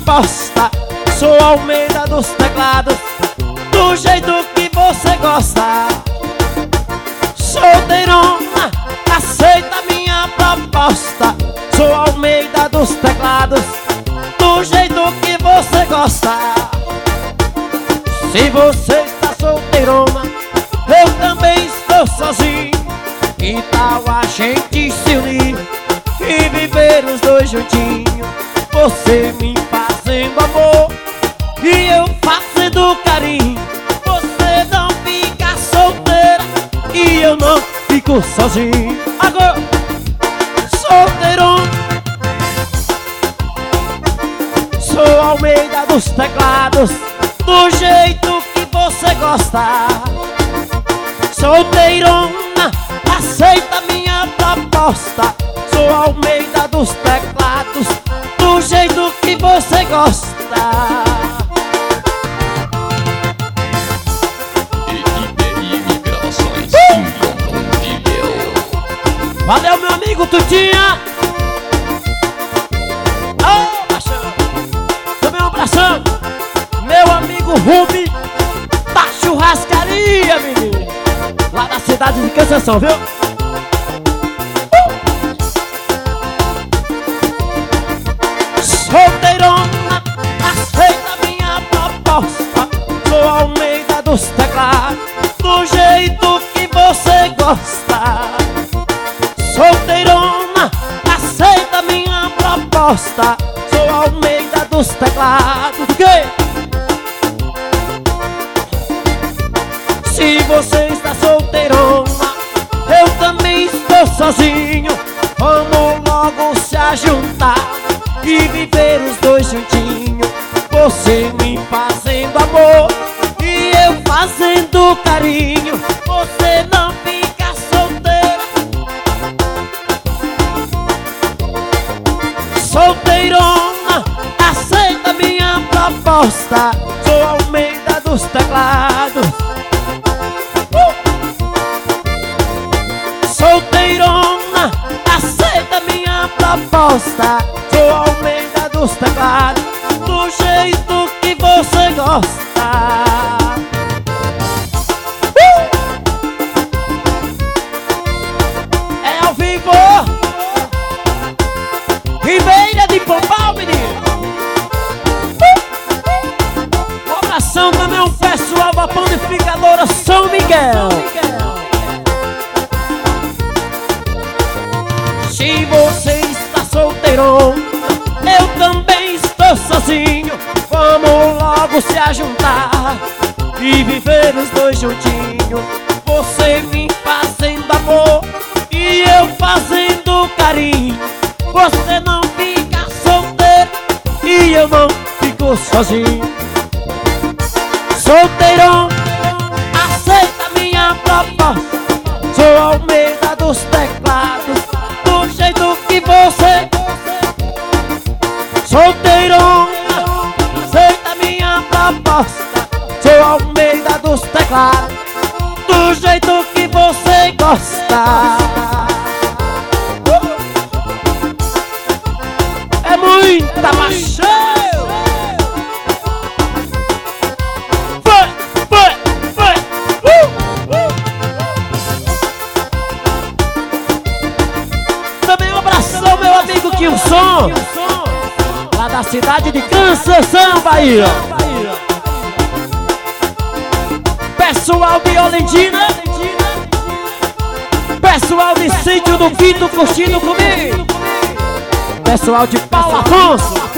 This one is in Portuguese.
proposta. Sou Almeida dos teclados, do jeito que você gosta. Solteirona, aceita minha proposta. Sou Almeida dos teclados, do jeito que você gosta. Se você está solteirona, eu também estou sozinho. Que tal a gente se unir e viver os dois juntinhos? Você me fazendo amor e eu fazendo carinho. Você não fica solteira e eu não fico sozinho. Agora, solteirona, sou Almeida dos teclados, do jeito que você gosta. Solteirona, aceita minha proposta. Sou Almeida dos teclados, do jeito que você gosta. IBM Gravações Inconfundível. Valeu, meu amigo Tutinha. Ô, baixão, também um abração. Meu amigo Rubi, da churrascaria, menino, lá da cidade de Canção, viu? Solteirona, aceita minha proposta. Sou Almeida dos teclados, do jeito que você gosta. Solteirona, aceita minha proposta. Sou Almeida dos teclados. Do quê? Se você está solteirona, eu também estou sozinho. Vamos logo se ajuntar e viver os dois juntinhos. Você me fazendo amor e eu fazendo carinho. Você não fica solteira. Solteirona, aceita minha proposta. Sou Almeida dos teclados. Solteirona, aceita minha proposta. Sou Almeida dos teclados, do jeito que você gosta. É ao vivo, Ribeira de Pombal, menino. Um abração também ao pessoal da Panificadora São Miguel. Se você está solteirão, eu também estou sozinho. Vamos logo se ajuntar e viver os dois juntinhos. Você me fazendo amor e eu fazendo carinho. Você não fica solteiro e eu não fico sozinho. Solteirão, aceita minha proposta. Sou Almeida dos teclados, do jeito que você. Solteirona, aceita minha proposta. Sou Almeida dos teclados, do jeito que você gosta. É muita paixão. Também um abração, meu amigo Kilson, lá da cidade de Canção, Bahia. Pessoal de Olindina, pessoal de Sítio do Quinto curtindo comigo. Pessoal de Paulo Afonso,